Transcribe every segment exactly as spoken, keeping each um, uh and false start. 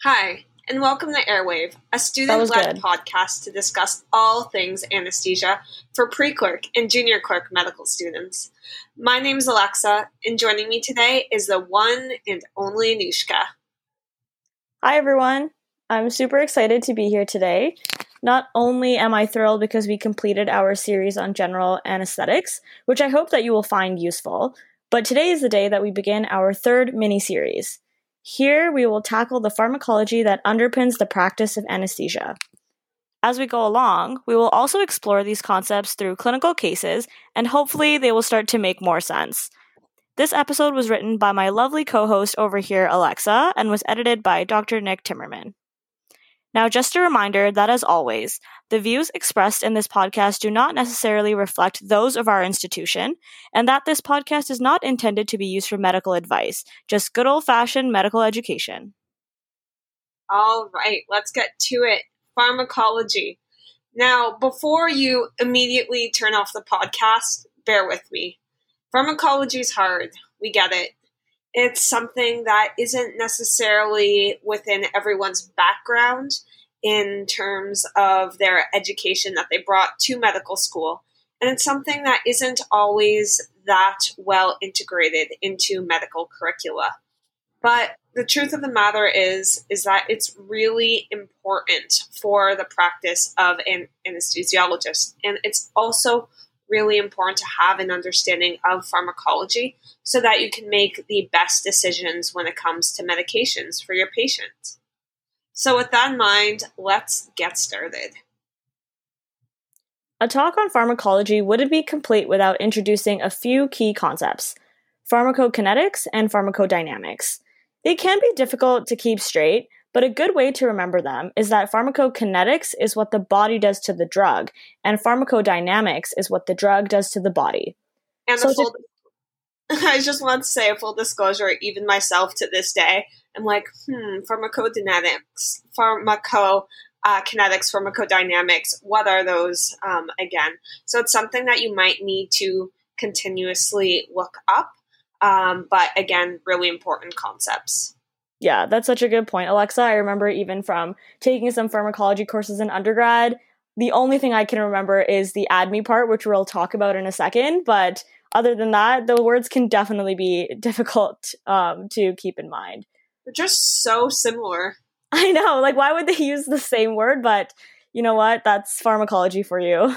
Hi, and welcome to Airwave, a student-led podcast to discuss all things anesthesia for pre-clerk and junior clerk medical students. My name is Alexa, and joining me today is the one and only Anushka. Hi, everyone. I'm super excited to be here today. Not only am I thrilled because we completed our series on general anesthetics, which I hope that you will find useful, but today is the day that we begin our third mini-series. Here, we will tackle the pharmacology that underpins the practice of anesthesia. As we go along, we will also explore these concepts through clinical cases, and hopefully they will start to make more sense. This episode was written by my lovely co-host over here, Alexa, and was edited by Doctor Nick Timmerman. Now, just a reminder that, as always, the views expressed in this podcast do not necessarily reflect those of our institution, and that this podcast is not intended to be used for medical advice, just good old-fashioned medical education. All right, let's get to it. Pharmacology. Now, before you immediately turn off the podcast, bear with me. Pharmacology is hard. We get it. It's something that isn't necessarily within everyone's background in terms of their education that they brought to medical school. And it's something that isn't always that well integrated into medical curricula. But the truth of the matter is, is that it's really important for the practice of an anesthesiologist. And it's also really important to have an understanding of pharmacology so that you can make the best decisions when it comes to medications for your patients. So with that in mind, let's get started. A talk on pharmacology wouldn't be complete without introducing a few key concepts: pharmacokinetics and pharmacodynamics. They can be difficult to keep straight, but a good way to remember them is that pharmacokinetics is what the body does to the drug, and pharmacodynamics is what the drug does to the body. And so the full, to- I just want to say a full disclosure, even myself to this day, I'm like, hmm, pharmacodynamics, pharmaco, uh, kinetics, pharmacodynamics, what are those um, again? So it's something that you might need to continuously look up, um, but again, really important concepts. Yeah, that's such a good point, Alexa. I remember even from taking some pharmacology courses in undergrad, the only thing I can remember is the A D M E part, which we'll talk about in a second. But other than that, the words can definitely be difficult um, to keep in mind. They're just so similar. I know, like, why would they use the same word? But you know what? That's pharmacology for you.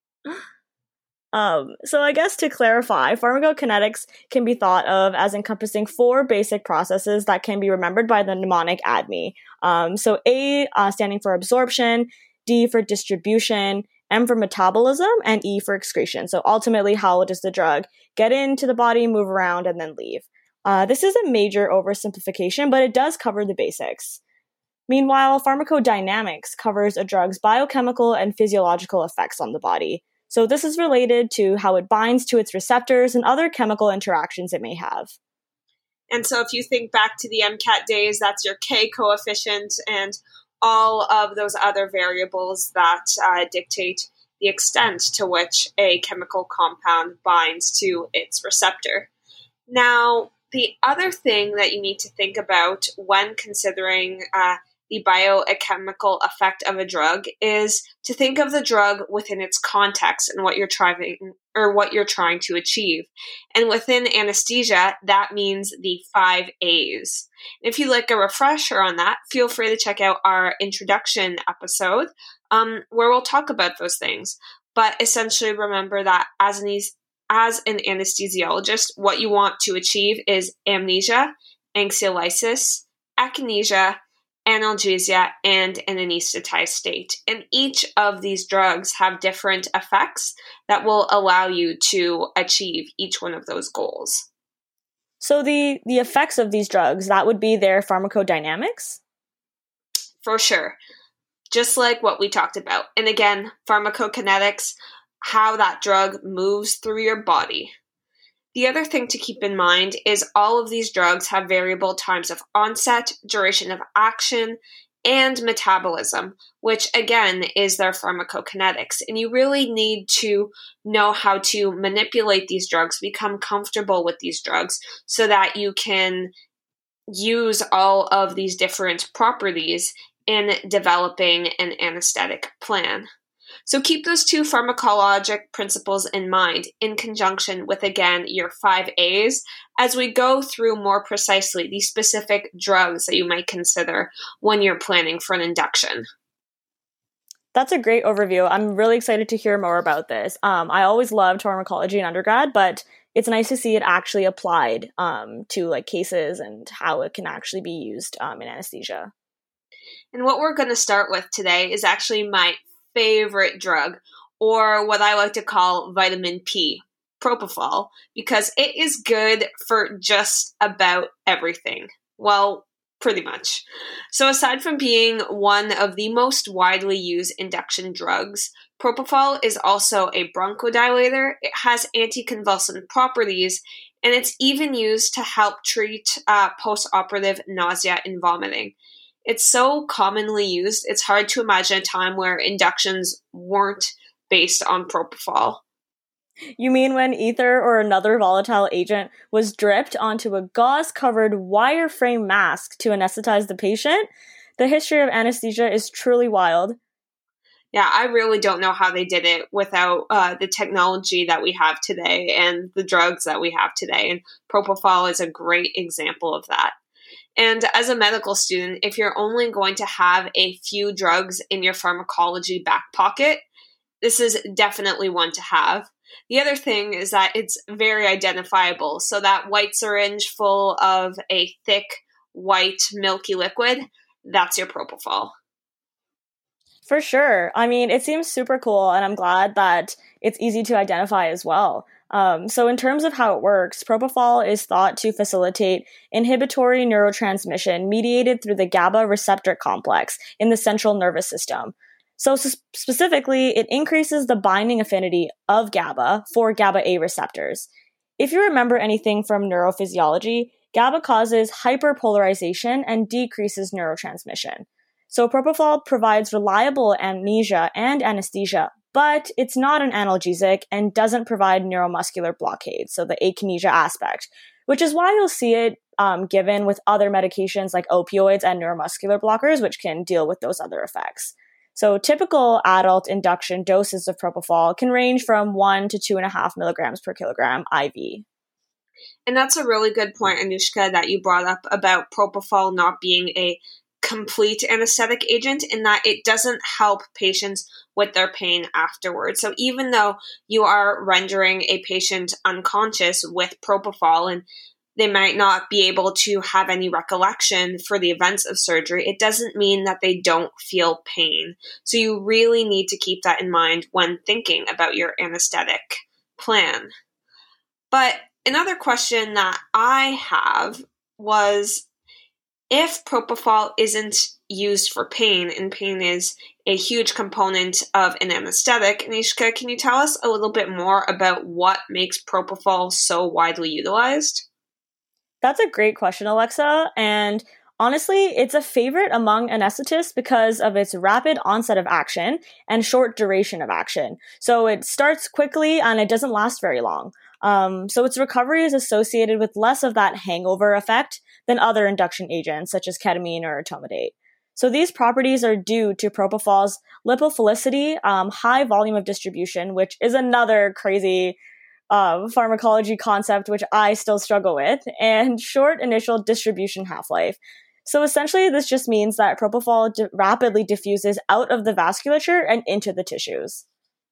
Um, so I guess to clarify, pharmacokinetics can be thought of as encompassing four basic processes that can be remembered by the mnemonic A D M E. Um, so A uh, standing for absorption, D for distribution, M for metabolism, and E for excretion. So ultimately, how does the drug get into the body, move around, and then leave? Uh, this is a major oversimplification, but it does cover the basics. Meanwhile, pharmacodynamics covers a drug's biochemical and physiological effects on the body. So this is related to how it binds to its receptors and other chemical interactions it may have. And so if you think back to the MCAT days, that's your K coefficient and all of those other variables that uh, dictate the extent to which a chemical compound binds to its receptor. Now, the other thing that you need to think about when considering uh, the biochemical effect of a drug is to think of the drug within its context and what you're trying or what you're trying to achieve. And within anesthesia, that means the five A's. If you'd like a refresher on that, feel free to check out our introduction episode um, where we'll talk about those things. But essentially remember that as an, as an anesthesiologist, what you want to achieve is amnesia, anxiolysis, akinesia, analgesia, and an anesthetized state. And each of these drugs have different effects that will allow you to achieve each one of those goals. So the, the effects of these drugs, that would be their pharmacodynamics? For sure. Just like what we talked about. And again, pharmacokinetics, how that drug moves through your body. The other thing to keep in mind is all of these drugs have variable times of onset, duration of action, and metabolism, which again is their pharmacokinetics. And you really need to know how to manipulate these drugs, become comfortable with these drugs so that you can use all of these different properties in developing an anesthetic plan. So keep those two pharmacologic principles in mind in conjunction with, again, your five A's as we go through more precisely the specific drugs that you might consider when you're planning for an induction. That's a great overview. I'm really excited to hear more about this. Um, I always loved pharmacology in undergrad, but it's nice to see it actually applied um, to like cases and how it can actually be used um, in anesthesia. And what we're going to start with today is actually my favorite drug, or what I like to call vitamin P, propofol, because it is good for just about everything. Well, pretty much. So aside from being one of the most widely used induction drugs, propofol is also a bronchodilator. It has anticonvulsant properties, and it's even used to help treat uh, post-operative nausea and vomiting. It's so commonly used, it's hard to imagine a time where inductions weren't based on propofol. You mean when ether or another volatile agent was dripped onto a gauze-covered wireframe mask to anesthetize the patient? The history of anesthesia is truly wild. Yeah, I really don't know how they did it without uh, the technology that we have today and the drugs that we have today, and propofol is a great example of that. And as a medical student, if you're only going to have a few drugs in your pharmacology back pocket, this is definitely one to have. The other thing is that it's very identifiable. So that white syringe full of a thick, white, milky liquid, that's your propofol. For sure. I mean, it seems super cool, and I'm glad that it's easy to identify as well. Um, so in terms of how it works, propofol is thought to facilitate inhibitory neurotransmission mediated through the GABA receptor complex in the central nervous system. So s- specifically, it increases the binding affinity of GABA for GABA A receptors. If you remember anything from neurophysiology, GABA causes hyperpolarization and decreases neurotransmission. So propofol provides reliable amnesia and anesthesia, but it's not an analgesic and doesn't provide neuromuscular blockade, so the akinesia aspect, which is why you'll see it um, given with other medications like opioids and neuromuscular blockers, which can deal with those other effects. So typical adult induction doses of propofol can range from one to two and a half milligrams per kilogram I V. And that's a really good point, Anushka, that you brought up about propofol not being a complete anesthetic agent, in that it doesn't help patients with their pain afterwards. So even though you are rendering a patient unconscious with propofol and they might not be able to have any recollection for the events of surgery, it doesn't mean that they don't feel pain. So you really need to keep that in mind when thinking about your anesthetic plan. But another question that I have was, if propofol isn't used for pain, and pain is a huge component of an anesthetic, Anushka, can you tell us a little bit more about what makes propofol so widely utilized? That's a great question, Alexa, and honestly, it's a favorite among anesthetists because of its rapid onset of action and short duration of action. So it starts quickly and it doesn't last very long. Um, so its recovery is associated with less of that hangover effect than other induction agents such as ketamine or etomidate. So these properties are due to propofol's lipophilicity, um, high volume of distribution, which is another crazy uh, pharmacology concept which I still struggle with, and short initial distribution half-life. So essentially, this just means that propofol di- rapidly diffuses out of the vasculature and into the tissues.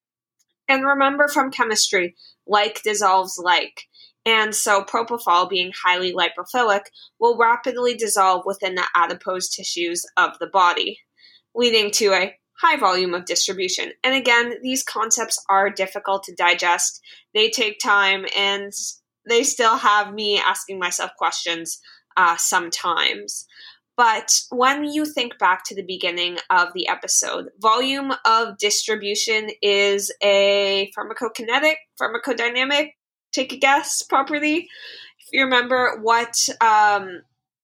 And remember from chemistry, like dissolves like. And so propofol, being highly lipophilic, will rapidly dissolve within the adipose tissues of the body, leading to a high volume of distribution. And again, these concepts are difficult to digest. They take time, and they still have me asking myself questions uh, sometimes. But when you think back to the beginning of the episode, volume of distribution is a pharmacokinetic, pharmacodynamic, take a guess, property. If you remember what um,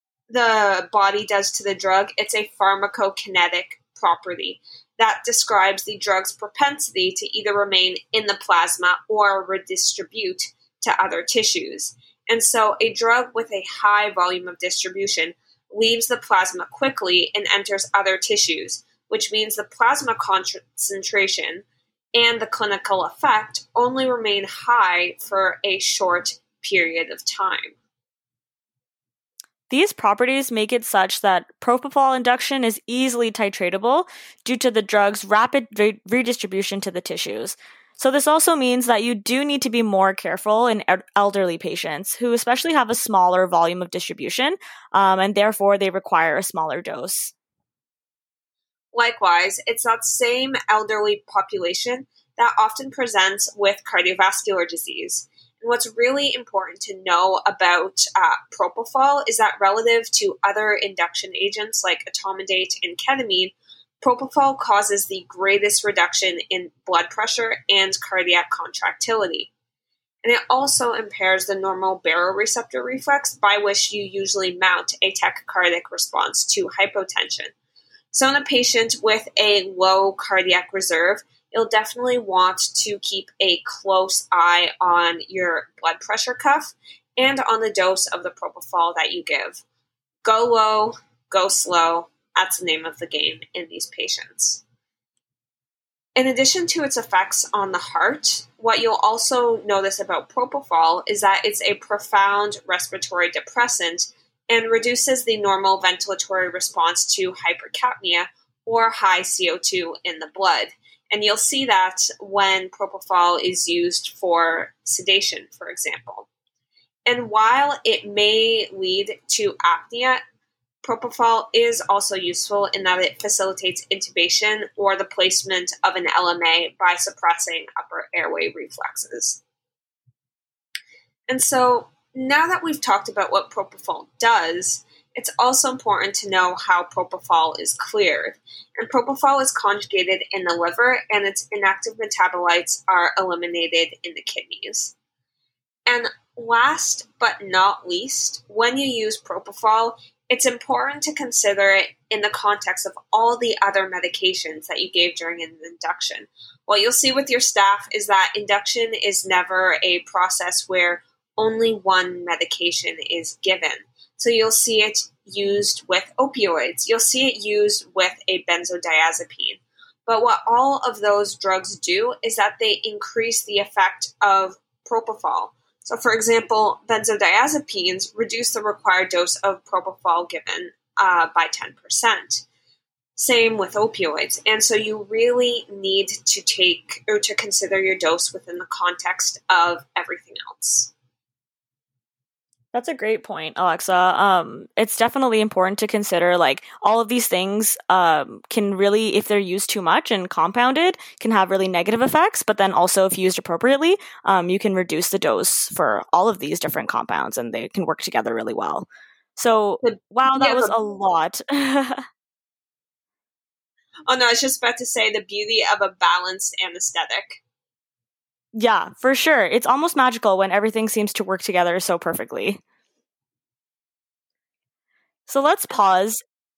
the body does to the drug, it's a pharmacokinetic property that describes the drug's propensity to either remain in the plasma or redistribute to other tissues. And so a drug with a high volume of distribution leaves the plasma quickly and enters other tissues, which means the plasma concentration and the clinical effect only remain high for a short period of time. These properties make it such that propofol induction is easily titratable due to the drug's rapid re- redistribution to the tissues. So this also means that you do need to be more careful in elderly patients who especially have a smaller volume of distribution, um, and therefore they require a smaller dose. Likewise, it's that same elderly population that often presents with cardiovascular disease. And what's really important to know about uh, propofol is that relative to other induction agents like etomidate and ketamine, propofol causes the greatest reduction in blood pressure and cardiac contractility. And it also impairs the normal baroreceptor reflex by which you usually mount a tachycardic response to hypotension. So in a patient with a low cardiac reserve, you'll definitely want to keep a close eye on your blood pressure cuff and on the dose of the propofol that you give. Go low, go slow. That's the name of the game in these patients. In addition to its effects on the heart, what you'll also notice about propofol is that it's a profound respiratory depressant and reduces the normal ventilatory response to hypercapnia or high C O two in the blood. And you'll see that when propofol is used for sedation, for example. And while it may lead to apnea, propofol is also useful in that it facilitates intubation or the placement of an L M A by suppressing upper airway reflexes. And so now that we've talked about what propofol does, it's also important to know how propofol is cleared. And propofol is conjugated in the liver, and its inactive metabolites are eliminated in the kidneys. And last but not least, when you use propofol, it's important to consider it in the context of all the other medications that you gave during an induction. What you'll see with your staff is that induction is never a process where only one medication is given. So you'll see it used with opioids. You'll see it used with a benzodiazepine. But what all of those drugs do is that they increase the effect of propofol. So, for example, benzodiazepines reduce the required dose of propofol given uh, by ten percent. Same with opioids. And so you really need to take or to consider your dose within the context of everything else. That's a great point, Alexa. Um, it's definitely important to consider, like, all of these things um, can really, if they're used too much and compounded, can have really negative effects. But then also, if used appropriately, um, you can reduce the dose for all of these different compounds, and they can work together really well. So, wow, that was a lot. Oh, no, I was just about to say the beauty of a balanced anesthetic. Yeah, for sure. It's almost magical when everything seems to work together so perfectly. So let's pause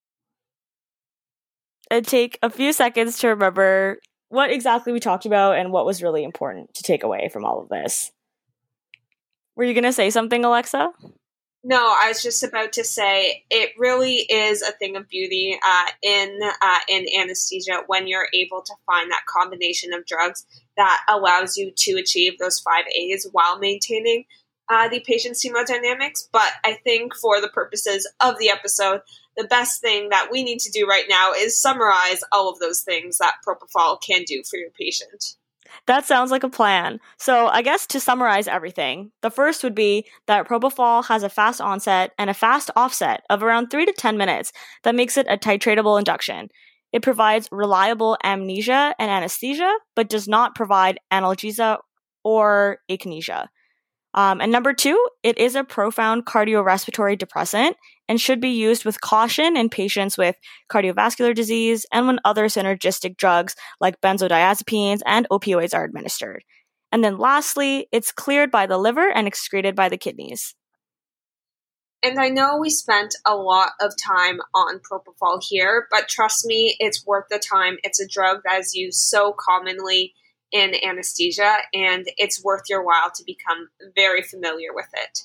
and take a few seconds to remember what exactly we talked about and what was really important to take away from all of this. Were you going to say something, Alexa? No, I was just about to say it really is a thing of beauty uh, in uh, in anesthesia when you're able to find that combination of drugs that allows you to achieve those five A's while maintaining uh, the patient's hemodynamics. But I think for the purposes of the episode, the best thing that we need to do right now is summarize all of those things that propofol can do for your patient. That sounds like a plan. So I guess to summarize everything, the first would be that propofol has a fast onset and a fast offset of around three to ten minutes that makes it a titratable induction. It provides reliable amnesia and anesthesia, but does not provide analgesia or akinesia. Um, and number two, it is a profound cardiorespiratory depressant and should be used with caution in patients with cardiovascular disease and when other synergistic drugs like benzodiazepines and opioids are administered. And then lastly, it's cleared by the liver and excreted by the kidneys. And I know we spent a lot of time on propofol here, but trust me, it's worth the time. It's a drug that is used so commonly in anesthesia, and it's worth your while to become very familiar with it.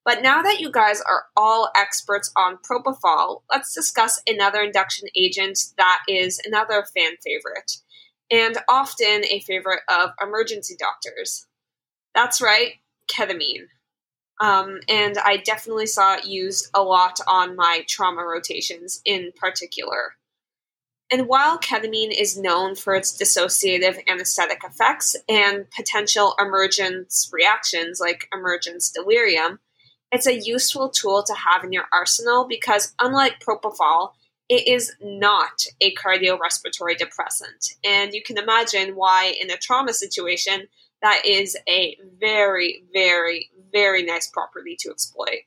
But now that you guys are all experts on propofol, let's discuss another induction agent that is another fan favorite, and often a favorite of emergency doctors. That's right, ketamine. Um, and I definitely saw it used a lot on my trauma rotations in particular. And while ketamine is known for its dissociative anesthetic effects and potential emergence reactions like emergence delirium, it's a useful tool to have in your arsenal because, unlike propofol, it is not a cardiorespiratory depressant. And you can imagine why, in a trauma situation, that is a very, very, very nice property to exploit.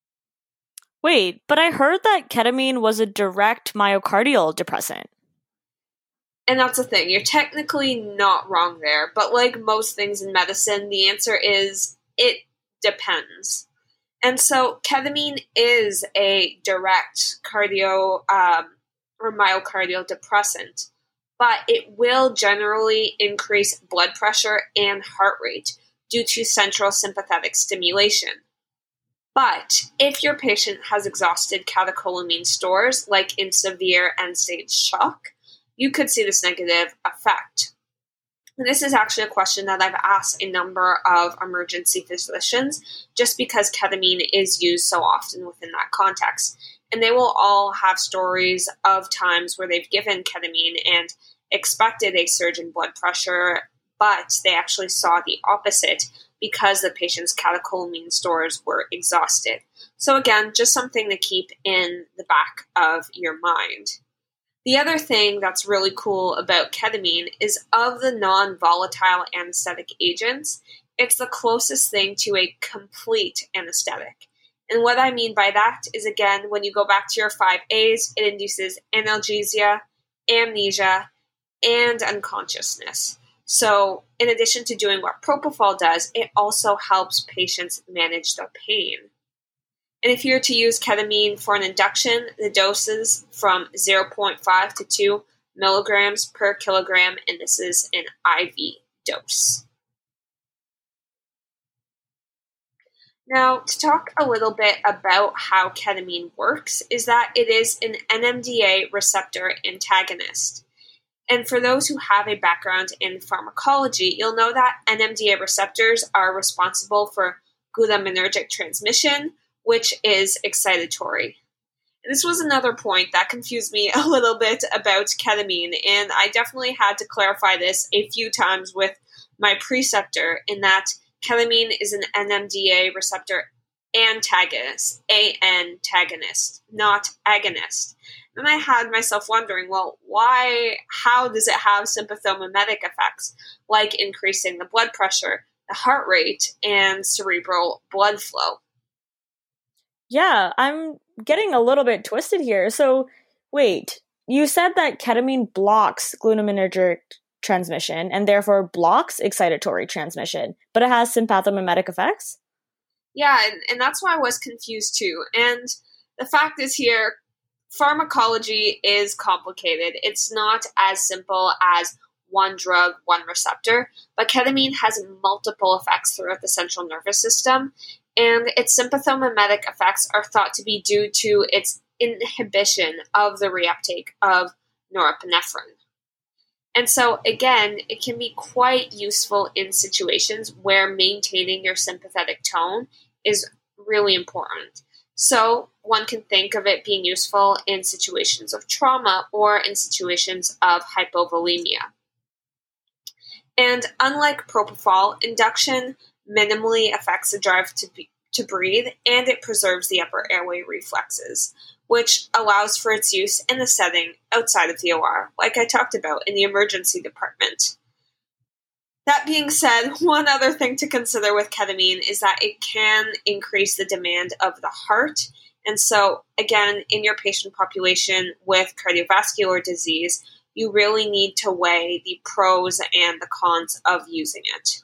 Wait, but I heard that ketamine was a direct myocardial depressant. And that's the thing. You're technically not wrong there. But like most things in medicine, the answer is it depends. And so ketamine is a direct cardio um, or myocardial depressant, but it will generally increase blood pressure and heart rate due to central sympathetic stimulation. But if your patient has exhausted catecholamine stores, like in severe end-stage shock, you could see this negative effect. And this is actually a question that I've asked a number of emergency physicians just because ketamine is used so often within that context. And they will all have stories of times where they've given ketamine and expected a surge in blood pressure, but they actually saw the opposite because the patient's catecholamine stores were exhausted. So again, just something to keep in the back of your mind. The other thing that's really cool about ketamine is of the non-volatile anesthetic agents, it's the closest thing to a complete anesthetic. And what I mean by that is, again, when you go back to your five A's, it induces analgesia, amnesia, and unconsciousness. So in addition to doing what propofol does, it also helps patients manage their pain. And if you were to use ketamine for an induction, the doses from zero point five to two milligrams per kilogram, and this is an I V dose. Now, to talk a little bit about how ketamine works is that it is an N M D A receptor antagonist. And for those who have a background in pharmacology, you'll know that N M D A receptors are responsible for glutaminergic transmission, which is excitatory. And this was another point that confused me a little bit about ketamine, and I definitely had to clarify this a few times with my preceptor in that ketamine is an N M D A receptor antagonist, A-antagonist, not agonist. And I had myself wondering, well, why, how does it have sympathomimetic effects, like increasing the blood pressure, the heart rate, and cerebral blood flow? Yeah, I'm getting a little bit twisted here. So, wait, you said that ketamine blocks glutaminergic transmission and therefore blocks excitatory transmission, but it has sympathomimetic effects? Yeah, and, and that's why I was confused too. And the fact is here, pharmacology is complicated. It's not as simple as one drug, one receptor, but ketamine has multiple effects throughout the central nervous system, and its sympathomimetic effects are thought to be due to its inhibition of the reuptake of norepinephrine. And so, again, it can be quite useful in situations where maintaining your sympathetic tone is really important. So, one can think of it being useful in situations of trauma or in situations of hypovolemia. And unlike propofol, induction minimally affects the drive to be, to breathe, and it preserves the upper airway reflexes, which allows for its use in a setting outside of the O R, like I talked about in the emergency department. That being said, one other thing to consider with ketamine is that it can increase the demand of the heart. And so, again, in your patient population with cardiovascular disease, you really need to weigh the pros and the cons of using it.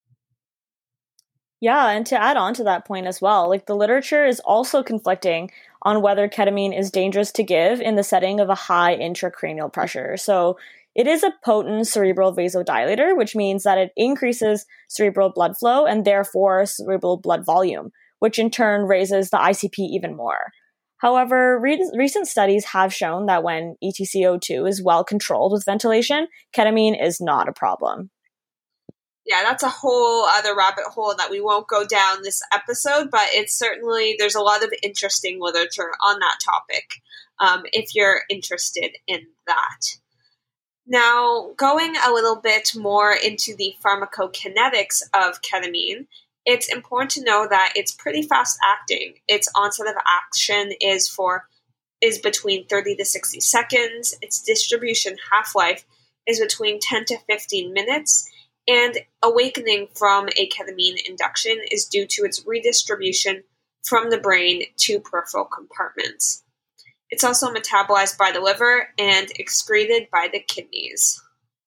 Yeah, and to add on to that point as well, like the literature is also conflicting on whether ketamine is dangerous to give in the setting of a high intracranial pressure. So it is a potent cerebral vasodilator, which means that it increases cerebral blood flow and therefore cerebral blood volume, which in turn raises the I C P even more. However, re- recent studies have shown that when E T C O two is well controlled with ventilation, ketamine is not a problem. Yeah, that's a whole other rabbit hole that we won't go down this episode, but it's certainly, there's a lot of interesting literature on that topic um, if you're interested in that. Now, going a little bit more into the pharmacokinetics of ketamine, it's important to know that it's pretty fast acting. Its onset of action is for is between thirty to sixty seconds. Its distribution half-life is between ten to fifteen minutes, and awakening from a ketamine induction is due to its redistribution from the brain to peripheral compartments. It's also metabolized by the liver and excreted by the kidneys.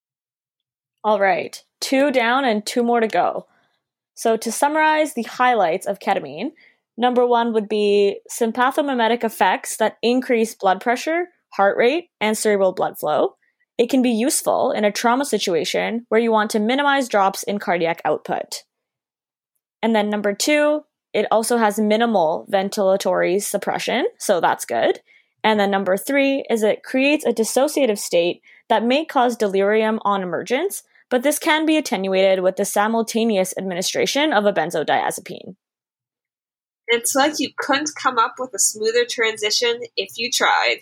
All right, two down and two more to go. So to summarize the highlights of ketamine, number one would be sympathomimetic effects that increase blood pressure, heart rate, and cerebral blood flow. It can be useful in a trauma situation where you want to minimize drops in cardiac output. And then number two, it also has minimal ventilatory suppression, so that's good. And then number three is it creates a dissociative state that may cause delirium on emergence, but this can be attenuated with the simultaneous administration of a benzodiazepine. It's like you couldn't come up with a smoother transition if you tried.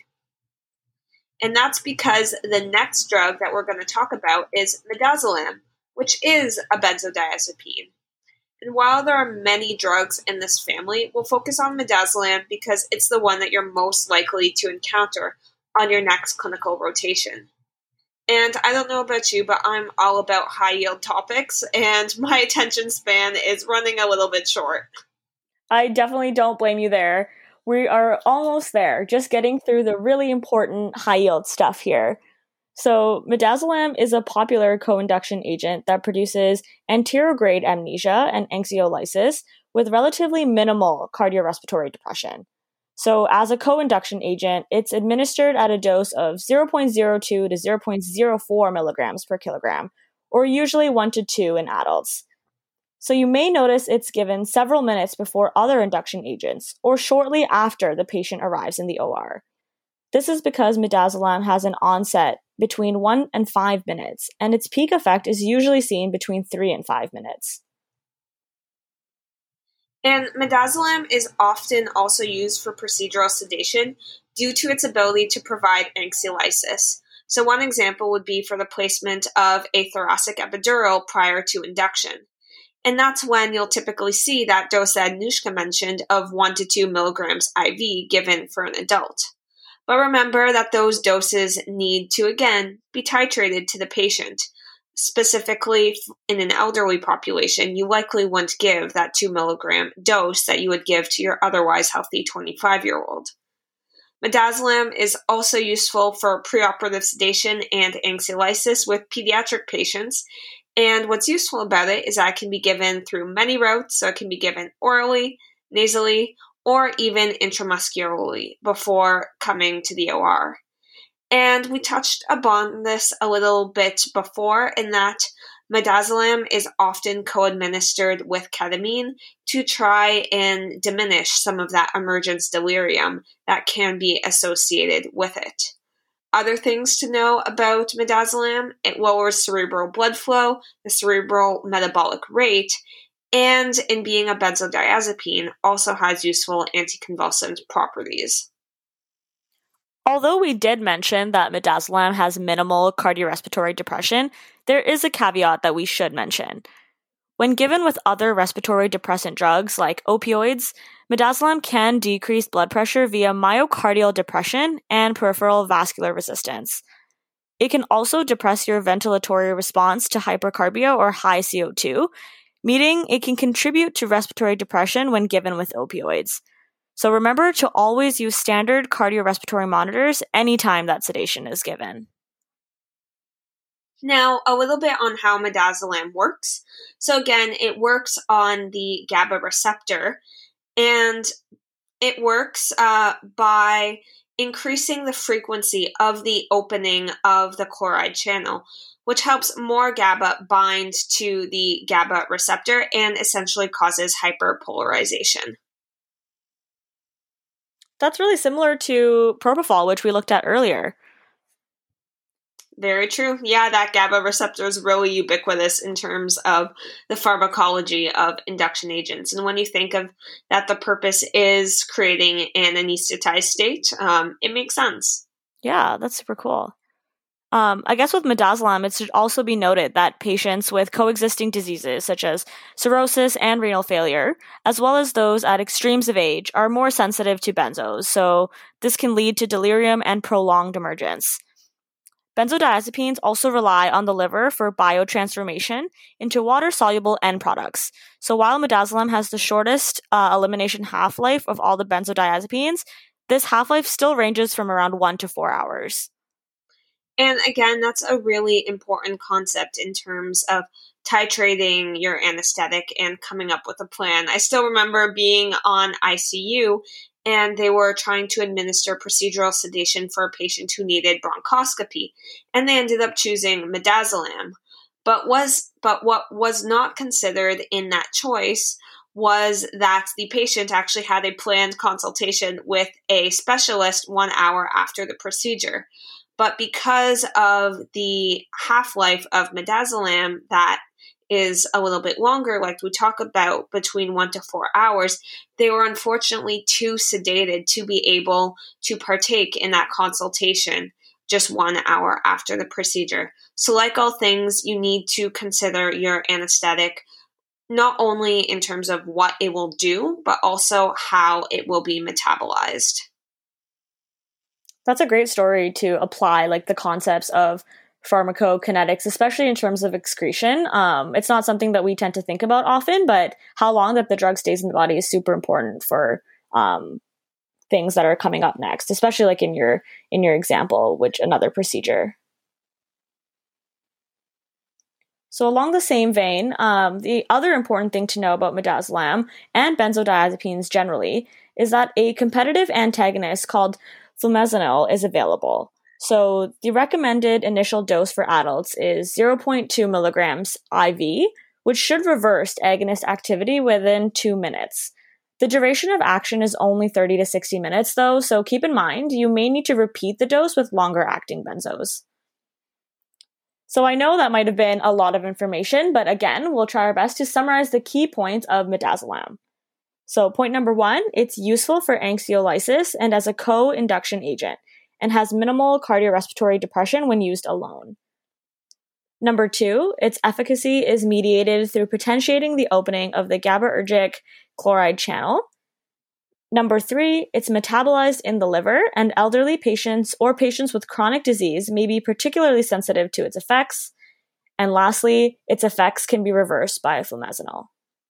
And that's because the next drug that we're going to talk about is midazolam, which is a benzodiazepine. And while there are many drugs in this family, we'll focus on midazolam because it's the one that you're most likely to encounter on your next clinical rotation. And I don't know about you, but I'm all about high-yield topics, and my attention span is running a little bit short. I definitely don't blame you there. We are almost there, just getting through the really important high-yield stuff here. So midazolam is a popular co-induction agent that produces anterograde amnesia and anxiolysis with relatively minimal cardiorespiratory depression. So as a co-induction agent, it's administered at a dose of zero point zero two to zero point zero four milligrams per kilogram, or usually one to two in adults. So you may notice it's given several minutes before other induction agents, or shortly after the patient arrives in the O R. This is because midazolam has an onset between one and five minutes, and its peak effect is usually seen between three and five minutes. And midazolam is often also used for procedural sedation due to its ability to provide anxiolysis. So one example would be for the placement of a thoracic epidural prior to induction. And that's when you'll typically see that dose that Anushka mentioned of one to two milligrams I V given for an adult. But remember that those doses need to, again, be titrated to the patient. Specifically, in an elderly population, you likely wouldn't give that two milligram dose that you would give to your otherwise healthy twenty-five-year-old. Midazolam is also useful for preoperative sedation and anxiolysis with pediatric patients. And what's useful about it is that it can be given through many routes, so it can be given orally, nasally, or even intramuscularly before coming to the O R. And we touched upon this a little bit before in that midazolam is often co-administered with ketamine to try and diminish some of that emergence delirium that can be associated with it. Other things to know about midazolam: it lowers cerebral blood flow, the cerebral metabolic rate, and in being a benzodiazepine, also has useful anticonvulsant properties. Although we did mention that midazolam has minimal cardiorespiratory depression, there is a caveat that we should mention. When given with other respiratory depressant drugs like opioids, midazolam can decrease blood pressure via myocardial depression and peripheral vascular resistance. It can also depress your ventilatory response to hypercarbia or high C O two, meaning it can contribute to respiratory depression when given with opioids. So remember to always use standard cardiorespiratory monitors anytime that sedation is given. Now, a little bit on how midazolam works. So again, it works on the GABA receptor, and it works uh, by increasing the frequency of the opening of the chloride channel, which helps more GABA bind to the GABA receptor and essentially causes hyperpolarization. That's really similar to propofol, which we looked at earlier. Very true. Yeah, that GABA receptor is really ubiquitous in terms of the pharmacology of induction agents. And when you think of that the purpose is creating an anesthetized state, um, it makes sense. Yeah, that's super cool. Um, I guess with midazolam, it should also be noted that patients with coexisting diseases such as cirrhosis and renal failure, as well as those at extremes of age, are more sensitive to benzos, so this can lead to delirium and prolonged emergence. Benzodiazepines also rely on the liver for biotransformation into water-soluble end products. So while midazolam has the shortest uh, elimination half-life of all the benzodiazepines, this half-life still ranges from around one to four hours. And again, that's a really important concept in terms of titrating your anesthetic and coming up with a plan. I still remember being on I C U and they were trying to administer procedural sedation for a patient who needed bronchoscopy, and they ended up choosing midazolam. But was but what was not considered in that choice was that the patient actually had a planned consultation with a specialist one hour after the procedure. But because of the half-life of midazolam that is a little bit longer, like we talk about, between one to four hours, they were unfortunately too sedated to be able to partake in that consultation just one hour after the procedure. So like all things, you need to consider your anesthetic not only in terms of what it will do, but also how it will be metabolized. That's a great story to apply, like the concepts of pharmacokinetics, especially in terms of excretion. Um, it's not something that we tend to think about often, but how long that the drug stays in the body is super important for um, things that are coming up next, especially like in your in your example, which another procedure. So along the same vein, um, the other important thing to know about midazolam and benzodiazepines generally is that a competitive antagonist called flumazenil is available. So the recommended initial dose for adults is zero point two milligrams I V, which should reverse agonist activity within two minutes. The duration of action is only thirty to sixty minutes though, so keep in mind you may need to repeat the dose with longer acting benzos. So I know that might have been a lot of information, but again, we'll try our best to summarize the key points of midazolam. So point number one, it's useful for anxiolysis and as a co-induction agent, and has minimal cardiorespiratory depression when used alone. Number two, its efficacy is mediated through potentiating the opening of the GABAergic chloride channel. Number three, it's metabolized in the liver, and elderly patients or patients with chronic disease may be particularly sensitive to its effects. And lastly, its effects can be reversed by flumazenil.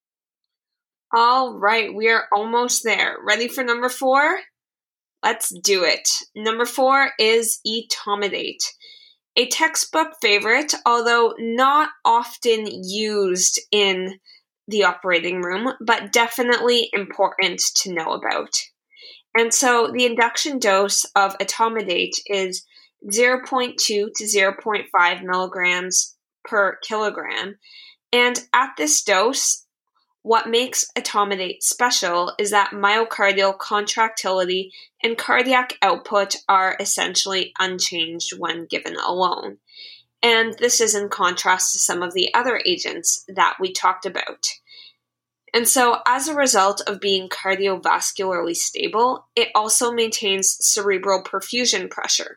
All right, we are almost there. Ready for number four? Let's do it. Number four is etomidate. A textbook favorite, although not often used in the operating room, but definitely important to know about. And so the induction dose of etomidate is zero point two to zero point five milligrams per kilogram. And at this dose, what makes etomidate special is that myocardial contractility and cardiac output are essentially unchanged when given alone. And this is in contrast to some of the other agents that we talked about. And so as a result of being cardiovascularly stable, it also maintains cerebral perfusion pressure.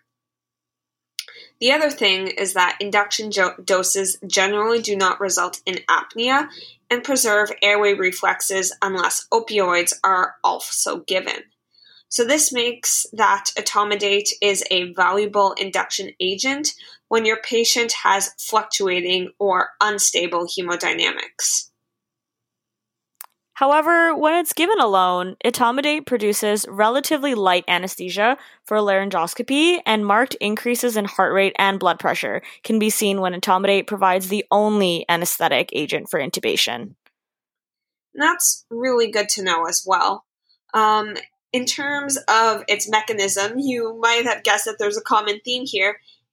The other thing is that induction jo- doses generally do not result in apnea and preserve airway reflexes unless opioids are also given. So this makes that etomidate is a valuable induction agent when your patient has fluctuating or unstable hemodynamics. However, when it's given alone, etomidate produces relatively light anesthesia for laryngoscopy, and marked increases in heart rate and blood pressure can be seen when etomidate provides the only anesthetic agent for intubation. And that's really good to know as well. Um, in terms of its mechanism, you might have guessed that there's a common theme here.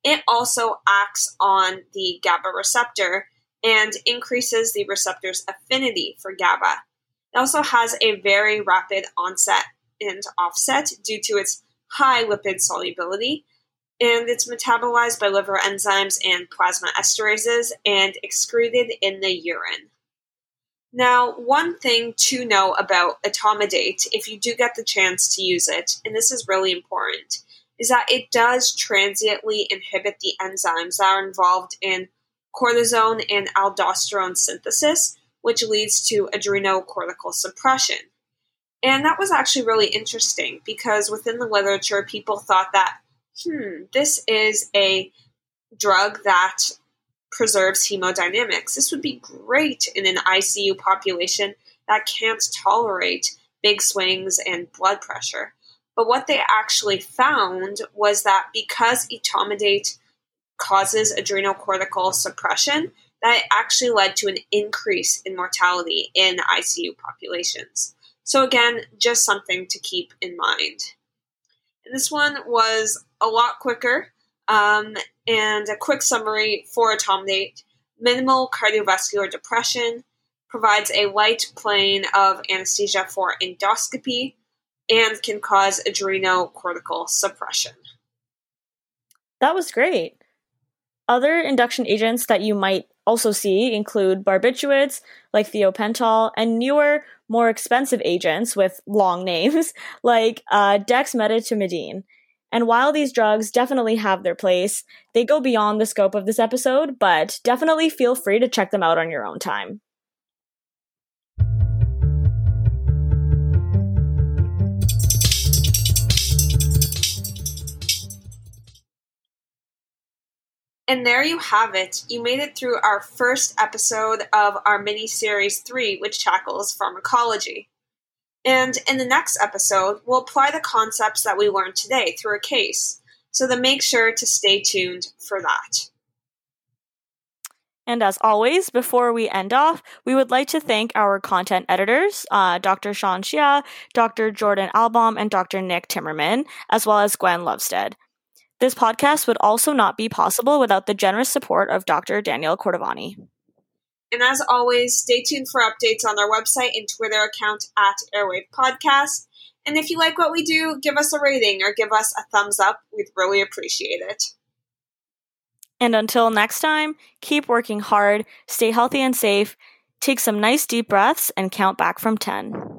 it also acts on the GABA receptor and increases the receptor's affinity for GABA. It also has a very rapid onset and offset due to its high lipid solubility, and it's metabolized by liver enzymes and plasma esterases and excreted in the urine. Now, one thing to know about etomidate, if you do get the chance to use it, and this is really important, is that it does transiently inhibit the enzymes that are involved in cortisone and aldosterone synthesis, which leads to adrenocortical suppression. And that was actually really interesting because within the literature, people thought that, hmm, this is a drug that preserves hemodynamics. This would be great in an I C U population that can't tolerate big swings and blood pressure. But what they actually found was that because etomidate causes adrenocortical suppression, that it actually led to an increase in mortality in I C U populations. So again, just something to keep in mind. And this one was a lot quicker. Um, and a quick summary for etomidate: minimal cardiovascular depression, provides a light plane of anesthesia for endoscopy, and can cause adrenocortical suppression. That was great. Other induction agents that you might also see include barbiturates like thiopental and newer, more expensive agents with long names like uh, dexmedetomidine. And while these drugs definitely have their place, they go beyond the scope of this episode, but definitely feel free to check them out on your own time. And there you have it. You made it through our first episode of our mini-series three, which tackles pharmacology. And in the next episode, we'll apply the concepts that we learned today through a case. So then make sure to stay tuned for that. And as always, before we end off, we would like to thank our content editors, uh, Doctor Sean Shia, Doctor Jordan Albaum, and Doctor Nick Timmerman, as well as Gwen Lovestead. This podcast would also not be possible without the generous support of Doctor Daniel Cordovani. And as always, stay tuned for updates on our website and Twitter account at Airwave Podcast. And if you like what we do, give us a rating or give us a thumbs up. We'd really appreciate it. And until next time, keep working hard, stay healthy and safe, take some nice deep breaths, and count back from ten.